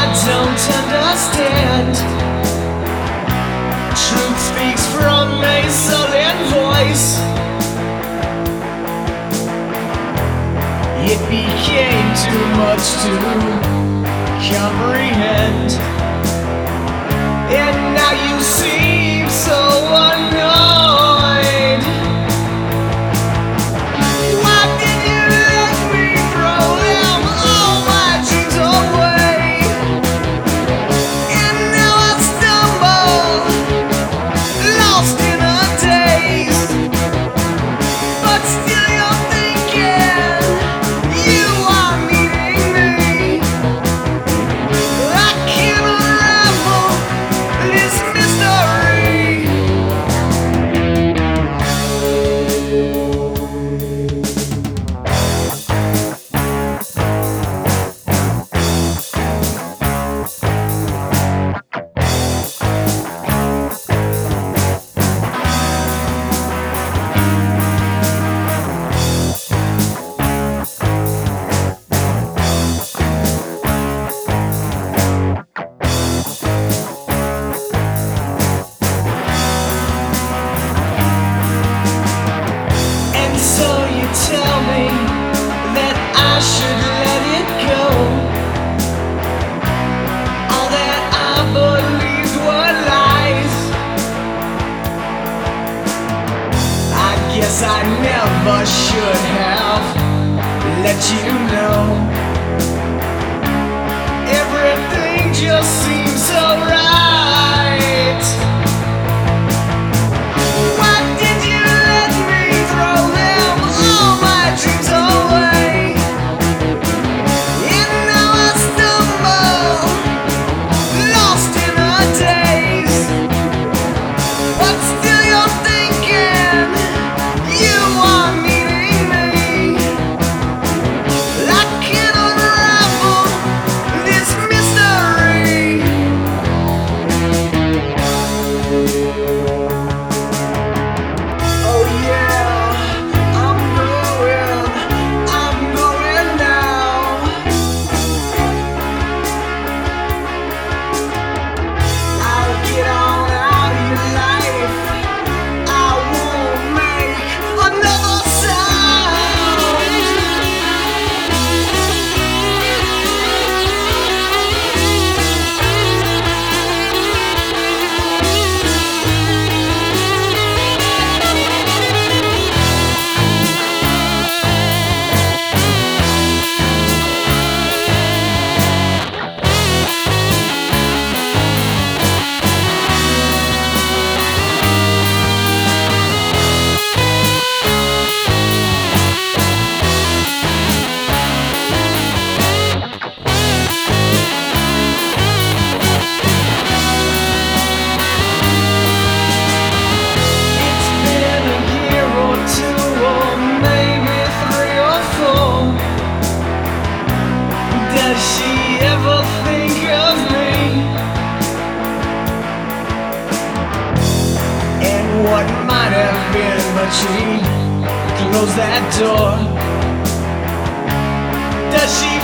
don't understand. Truth speaks from a sullen voice. It became too much to comprehend, and now you seem so annoyed. Why did you let me throw them all my dreams away? And now I stumble, lost in a daze. But still you're thinking you are meeting me. I can't unravel this mystery. And so you tell me that I should let it go. All that I believed were lies. I guess I never should have let you know. Everything just seems so right. Why did you let me throw them all my dreams away? And now I stumble, lost in a daze. But still you're thinking you are meeting me. I can't unravel this mystery. Oh yeah, I'm going now. I'll get on out of your life. I won't make another sound. It's been a year or two, or maybe 3 or 4. Does she ever think of me? And what might have been, but she closed that door. Does she